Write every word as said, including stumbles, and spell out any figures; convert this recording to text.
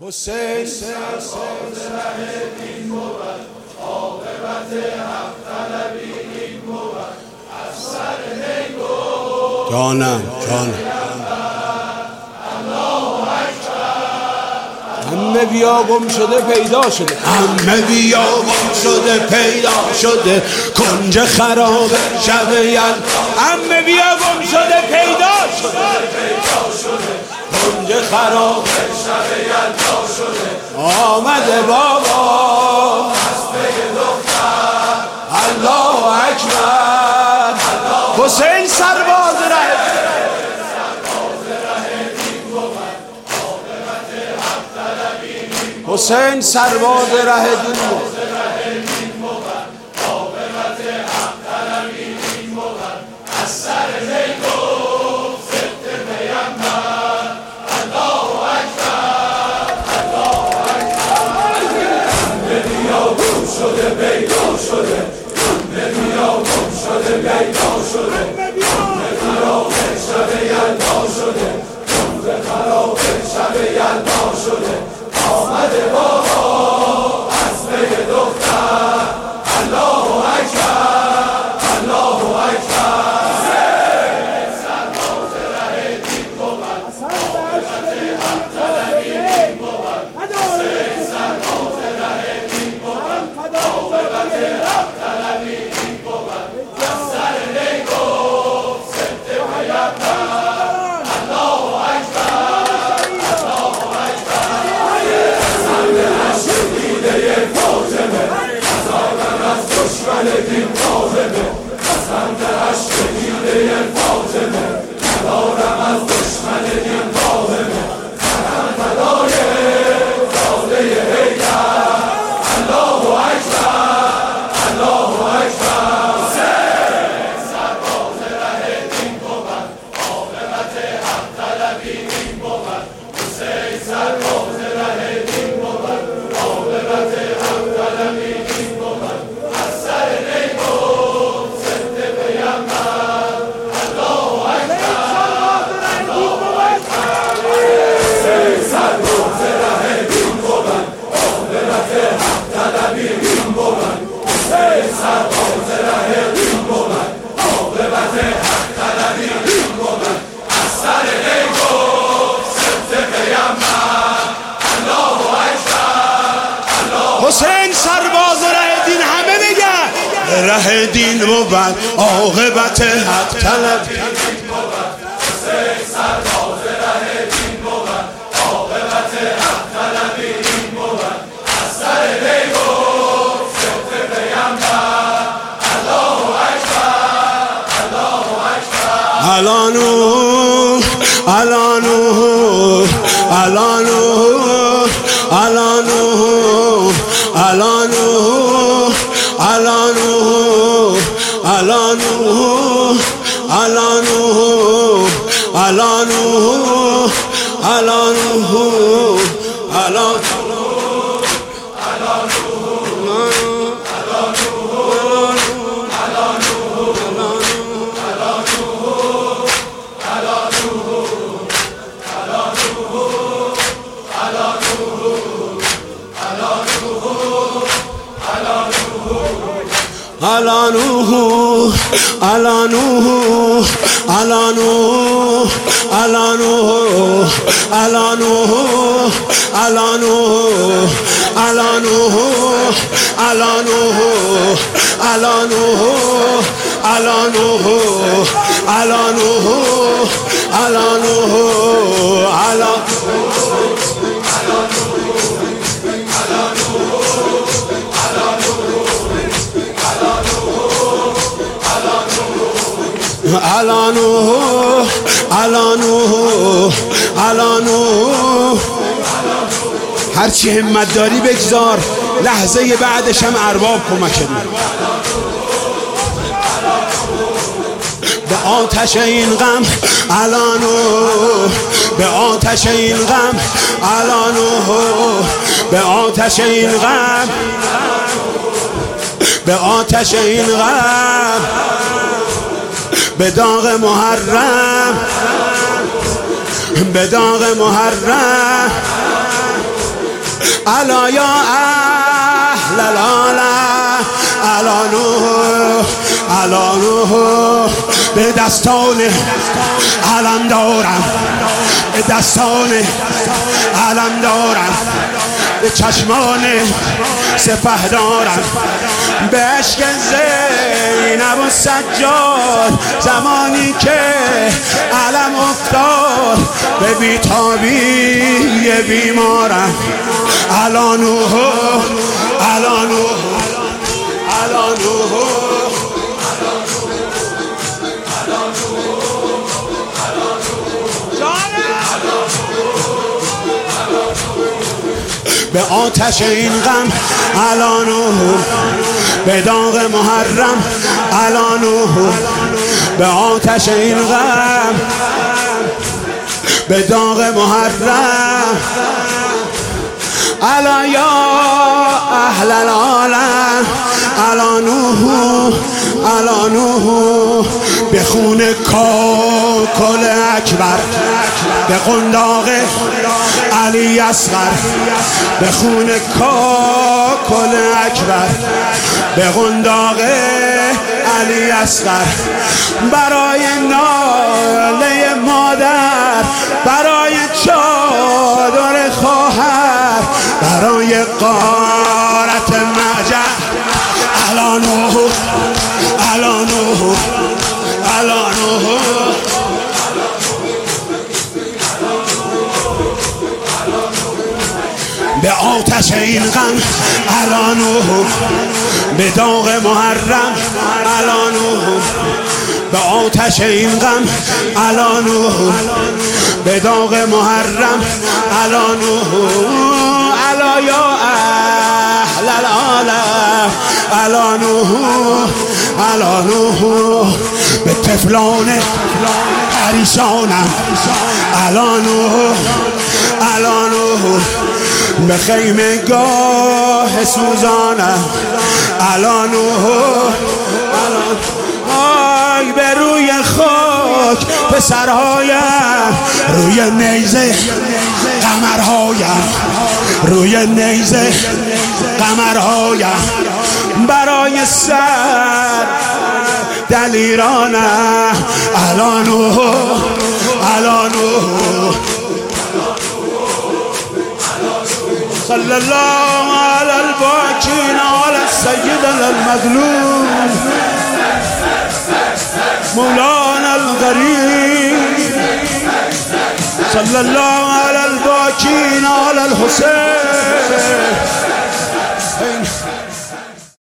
حسین سرباز ره دین بود، عاقبت حق طلبی این بود. از سر نیگو جانم جانم همه بیا گم شده پیدا شده، همه بیا گم شده پیدا شده، کنج خراب شب یل. همه بیا گم شده پیدا شده، کنج خراب شب یلدا شده. آمده بابا از پی دختر، الله اکبر. حسین سرباز ره حسین سرباز ره دین بود، از سر نیگو ضد پیامبر. الله اکبر الله اکبر. همه بیا گم شده پیدا شده، همه بیا گم شده پیدا شده، همه خراب شب یلدا شده، همه خراب شب یلدا شده. آمده بابا از پی دختر، الله اکبر الله اکبر. سرباز ره دین بود، عاقبت حق طلبی این بود. حسین سرباز ره دین بود، عاقبت حق طلبی این بود. از سر نیگو ضد پیامبر، الله اکبر الله اکبر. دشمن دین فاطمه، از همه عشق دیده فاطمه، ندارم از دشمن دین فاطمه، منم فدای زاده حیدر. الله اکبر الله اکبر. حسین سرباز ره دین بود، عاقبت حق طلبی این بود. حسین سرباز ره دین بود، عاقبت حق طلبی این بود. حسین سرباز ره دین، همه بگن ره دین بود، عاقبت حق طلبی. حسین سرباز ره دین بود، عاقبت حق طلبی این بود. از سر نیگو ضد پیامبر، الله اکبر الله اکبر. الانو الانو الانو الانو الانو الانو الانو الانو الانو الانو الانو. Alanu, alanu, alanu, alanu, alanu, alanu, alanu, alanu, alanu, alanu, alanu, alanu, alanu. الانو الانو الانو. هرچی همت داری بگذار، لحظه بعدش هم ارباب کمک کن. به آتش این غم الانو، به آتش این غم الانو، به آتش این غم، به آتش این غم، به داغ محرم، به داغ محرم، الا یا اهل العالم الا نوح الا نوح به دستان علم دارم به دستان علم دارم به چشمان سپه دارم به عشق زینب و سجاد زمانی که علم افتاد به بیتابی بیمارم الا نوح الا نوح الا نوح به آتش این غم الا نوح به داغ محرم الا نوح به آتش این غم به داغ محرم الا یا اهل العالم الا نوح الا نوح به خون کاکل اکبر به قنداق علی اصغر به خون کاکل اکبر به قنداق علی اصغر برای ناله مادر برای چادر خواهر برای غارت معجر الا نوح الا نوح الا نوح به آتش این غم الا نوح به داغ محرم الا نوح به آتش این غم الا نوح به داغ محرم الا نوح الا یا اهل العالم الا نوح الا نوح به طفلان پریشانم الا نوح الا نوح به خیمه گاه سوزانم الا نوح آی به روی خاک پسرهایم روی نیزه قمرهایم روی نیزه قمرهایم برای سر دلیرانم الا نوح الا نوح صلی الله علی الباکین علی سیدنا المظلوم مولانا الغریب صلی الله علی الباکین علی الحسین